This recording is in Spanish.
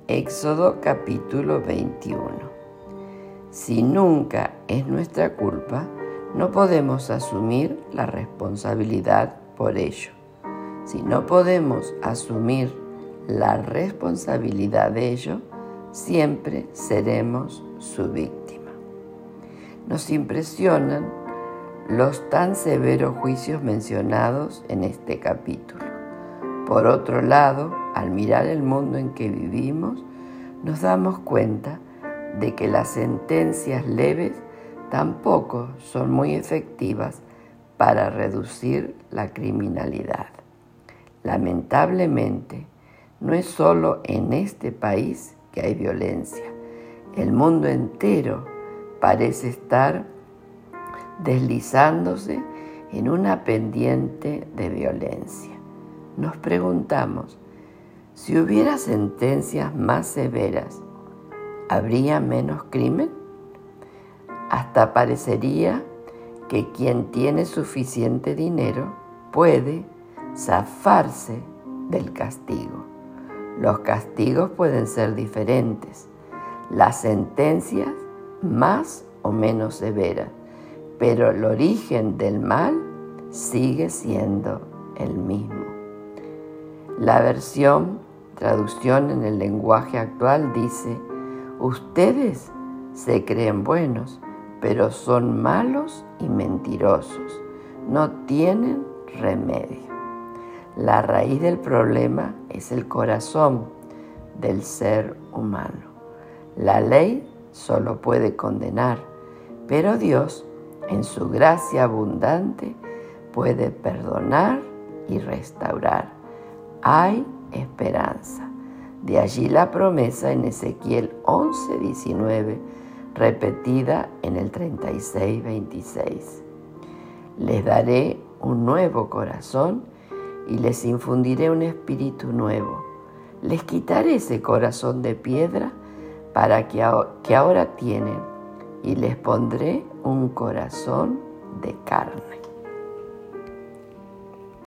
Éxodo capítulo 21. Si nunca es nuestra culpa, no podemos asumir la responsabilidad por ello. Si no podemos asumir la responsabilidad de ello, siempre seremos su víctima. Nos impresionan los tan severos juicios mencionados en este capítulo. Por otro lado, al mirar el mundo en que vivimos, nos damos cuenta de que las sentencias leves tampoco son muy efectivas para reducir la criminalidad. Lamentablemente, no es solo en este país que hay violencia. El mundo entero parece estar deslizándose en una pendiente de violencia. Nos preguntamos, si hubiera sentencias más severas, ¿habría menos crimen? Hasta parecería que quien tiene suficiente dinero puede zafarse del castigo. Los castigos pueden ser diferentes, las sentencias más o menos severas, pero el origen del mal sigue siendo el mismo. La traducción en el lenguaje actual dice: ustedes se creen buenos, pero son malos y mentirosos. No tienen remedio. La raíz del problema es el corazón del ser humano. La ley solo puede condenar, pero Dios, en su gracia abundante, puede perdonar y restaurar. Hay esperanza. De allí la promesa en Ezequiel 11:19, repetida en el 36:26. Les daré un nuevo corazón y les infundiré un espíritu nuevo. Les quitaré ese corazón de piedra que ahora tienen y les pondré un corazón de carne.